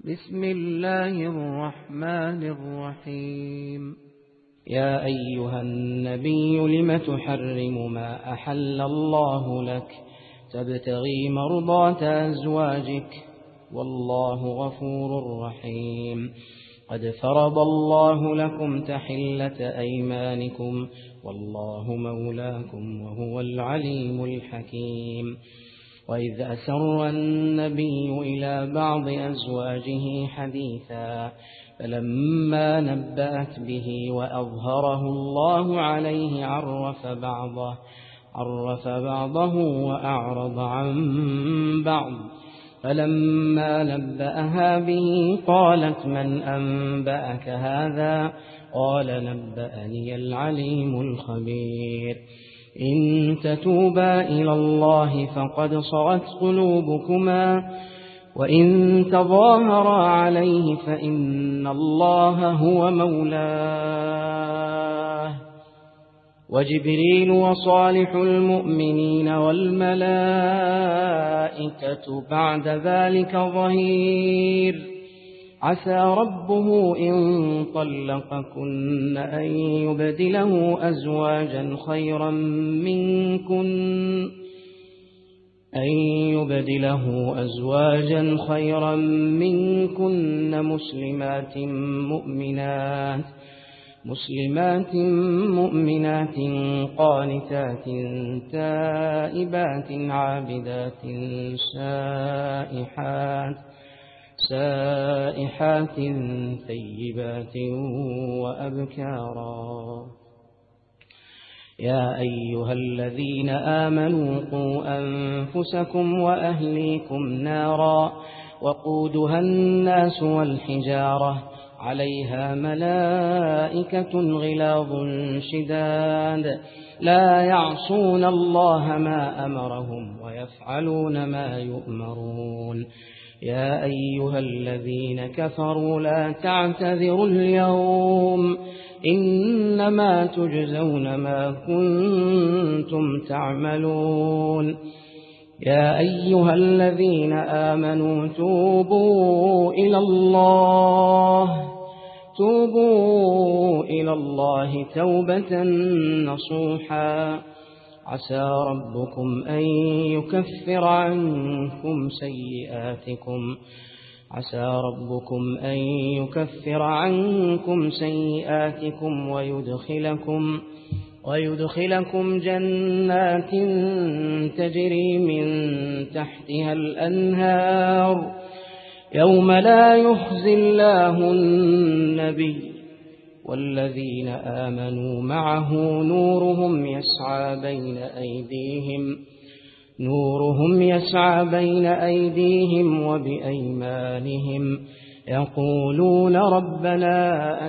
بسم الله الرحمن الرحيم. يا أيها النبي لم تحرم ما أحل الله لك تبتغي مرضات أزواجك والله غفور رحيم. قد فرض الله لكم تحلة أيمانكم والله مولاكم وهو العليم الحكيم. وإذ أسر النبي إلى بعض أزواجه حديثا فلما نبأت به وأظهره الله عليه عرف بعضه وأعرض عن بعض. فلما نبأها به قالت من أنبأك هذا؟ قال نبأني العليم الخبير. إن تتوبا إلى الله فقد صغت قلوبكما وإن تظاهرا عليه فإن الله هو مولاه وجبريل وصالح المؤمنين والملائكة بعد ذلك ظهير. عسى ربه إن طلقكن أن يبدله أزواجا خيرا منكن مسلمات مؤمنات قانتات تائبات عابدات سائحات ثيبات وأبكارا. يا أيها الذين آمنوا قوا أنفسكم وأهليكم نارا وقودها الناس والحجارة عليها ملائكة غلاظ شداد لا يعصون الله ما أمرهم ويفعلون ما يؤمرون. يا أيها الذين كفروا لا تعتذروا اليوم إنما تجزون ما كنتم تعملون. يا أيها الذين آمنوا توبوا إلى الله توبة نصوحا. عسى ربكم أن يكفر عنكم سيئاتكم ويدخلكم جنات تجري من تحتها الأنهار يوم لا يخزي الله النبي والذين آمنوا معه نورهم يسعى بين أيديهم وبأيمانهم يقولون ربنا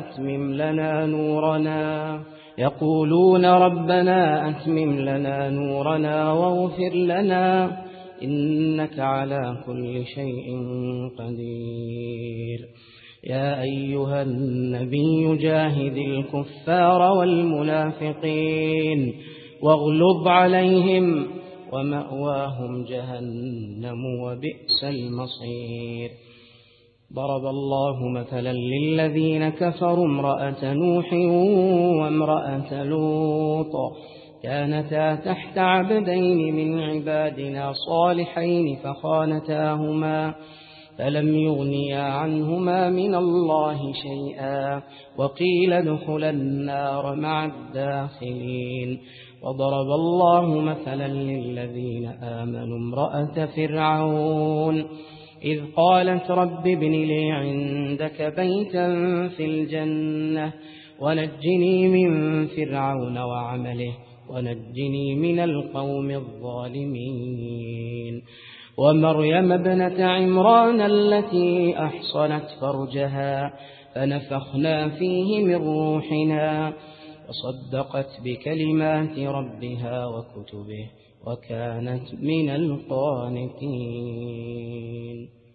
أتمم لنا نورنا واغفر لنا إنك على كل شيء قدير. يا أيها النبي جاهد الكفار والمنافقين واغلظ عليهم ومأواهم جهنم وبئس المصير. ضرب الله مثلا للذين كفروا امرأة نوح وامرأة لوط كانتا تحت عبدين من عبادنا صالحين فخانتاهما فلم يغنيا عنهما من الله شيئا وقيل ادخلا النار مع الداخلين. وضرب الله مثلا للذين آمنوا امرأة فرعون إذ قالت رب ابن لي عندك بيتا في الجنة ونجني من فرعون وعمله ونجني من القوم الظالمين. ومريم ابنة عمران التي أحصنت فرجها فنفخنا فيه من روحنا وصدقت بكلمات ربها وكتبه وكانت من القانتين.